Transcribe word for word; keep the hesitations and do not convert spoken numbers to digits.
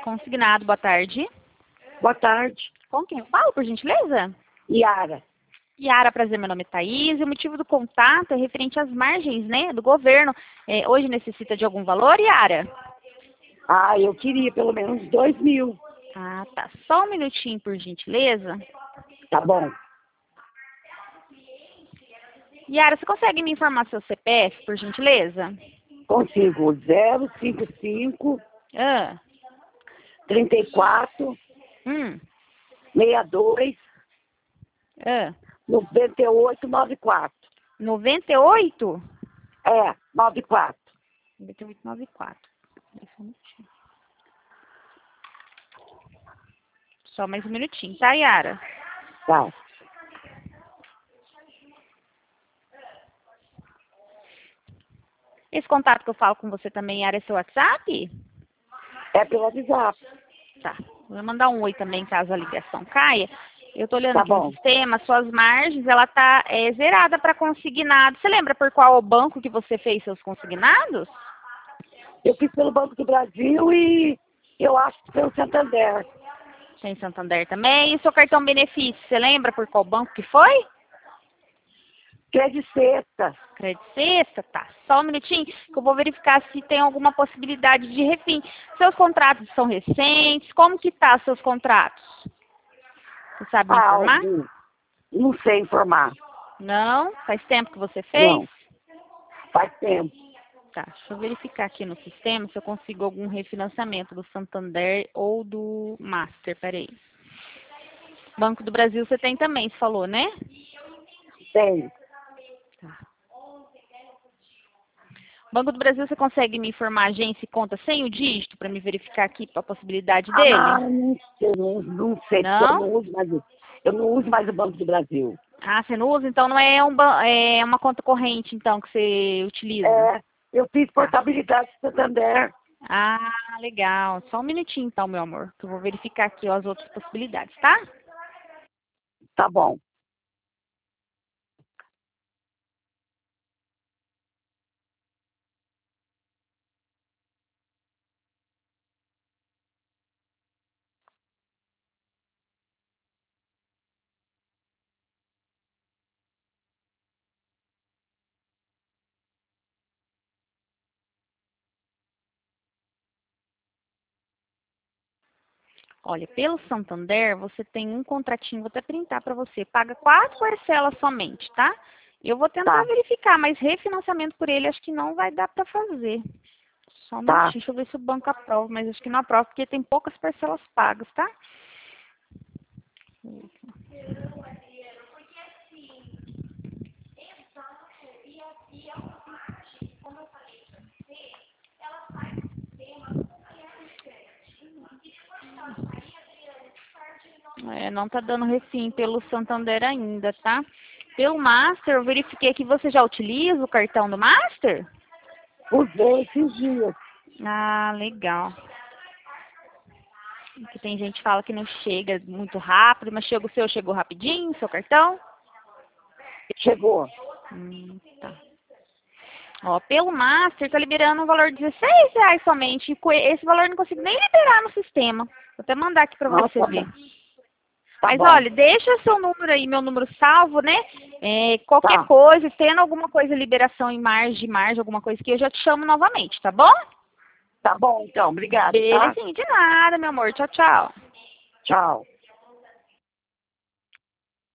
Consignado, boa tarde. Boa tarde. Com quem eu falo, por gentileza? Yara. Yara, prazer, meu nome é Thaís, e o motivo do contato é referente às margens, né, do governo. É, hoje necessita de algum valor, Yara? Ah, eu queria pelo menos dois mil. Ah, tá. Só um minutinho, por gentileza. Tá bom. Yara, você consegue me informar seu C P F, por gentileza? Consigo. zero cinco cinco, Ah, trinta e quatro, hum, sessenta e dois, ah. noventa e oito, noventa e quatro. noventa e oito? É, noventa e quatro. noventa e oito, noventa e quatro. Só um minutinho. Só mais um minutinho, tá, Yara? Tá. Esse contato que eu falo com você também, Yara, é seu WhatsApp? É pelo WhatsApp. Tá. Vou mandar um oi também, caso a ligação caia. Eu tô olhando Tá aqui no bom. sistema, suas margens, ela tá é, zerada para consignado. Você lembra por qual banco que você fez seus consignados? Eu fiz pelo Banco do Brasil e eu acho que pelo Santander. Tem Santander também. E seu cartão benefício, você lembra por qual banco que foi? Crédito Sexta. Crédito Sexta, tá. Só um minutinho que eu vou verificar se tem alguma possibilidade de refim. Seus contratos são recentes? Como que tá seus contratos? Você sabe me Ah, informar? algum. Não sei informar. Não? Faz tempo que você fez? Não. Faz tempo. Tá, deixa eu verificar aqui no sistema se eu consigo algum refinanciamento do Santander ou do Master, peraí. Banco do Brasil você tem também, você falou, né? Tem. Tá. Banco do Brasil você consegue me informar a agência e conta sem o dígito para me verificar aqui a possibilidade dele? Ah, não sei, não, não sei, porque eu Não? não uso mais, o- eu não uso mais o Banco do Brasil. Ah, você não usa? Então não é, um, ban- é uma conta corrente, então, que você utiliza? É, eu fiz Tá. portabilidade do Santander. Ah, legal. Só um minutinho, então, meu amor, que eu vou verificar aqui ó, as outras possibilidades, tá? Tá bom. Olha, pelo Santander, você tem um contratinho, vou até printar para você. Paga quatro parcelas somente, tá? Eu vou tentar Tá, verificar, mas refinanciamento por ele acho que não vai dar para fazer. Só um tá. minutinho, deixa eu ver se o banco aprova, mas acho que não aprova porque tem poucas parcelas pagas, tá? É, não tá dando refim pelo Santander ainda, tá? Pelo Master, eu verifiquei que você já utiliza o cartão do Master? Usei esses dias. Ah, legal. Porque tem gente que fala que não chega muito rápido, mas chega o seu, chegou rapidinho, seu cartão? Chegou. Hum, tá. Ó, pelo Master, tá liberando um valor de dezesseis reais somente. E com esse valor eu não consigo nem liberar no sistema. Vou até mandar aqui pra Nossa, você tá ver. bom. Tá Mas bom. olha, deixa seu número aí, meu número salvo, né? É, qualquer Tá. coisa, tendo alguma coisa, liberação em margem, margem, alguma coisa que eu já te chamo novamente, tá bom? Tá bom, então. Obrigado, tá? Belezinha, de nada, meu amor. Tchau, tchau. Tchau.